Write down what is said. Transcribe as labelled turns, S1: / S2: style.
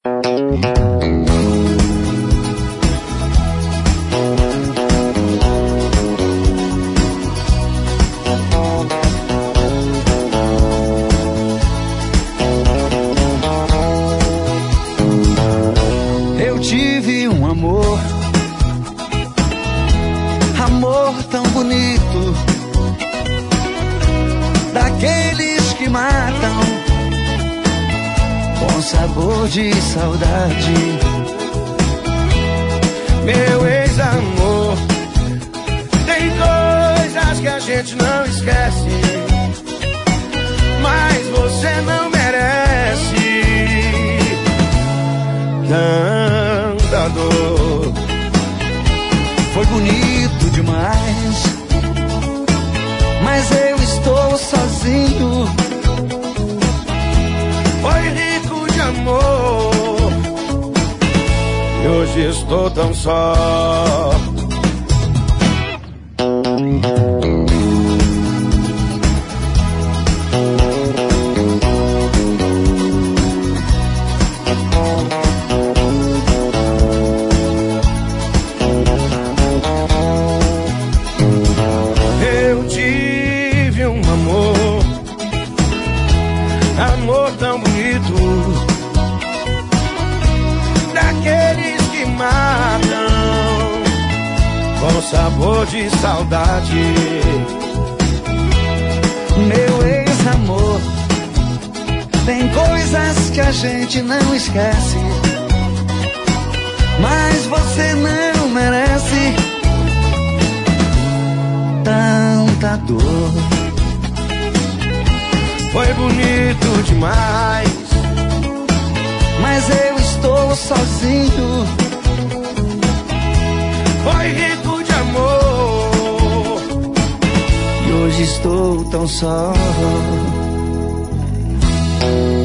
S1: Eu tive um amor tão bonito, daqueles que matam com sabor de saudade.
S2: Meu ex-amor, tem coisas que a gente não esquece, mas você não merece tanta dor.
S1: Foi bonito demais, mas eu estou sozinho.
S2: Foi rico de amor e hoje estou tão só. Amor tão bonito, daqueles que matam com sabor de saudade.
S1: Meu ex-amor, tem coisas que a gente não esquece, mas você não merece tanta dor.
S2: Foi bonito demais,
S1: mas eu estou sozinho.
S2: Foi rico de amor
S1: e hoje estou tão só.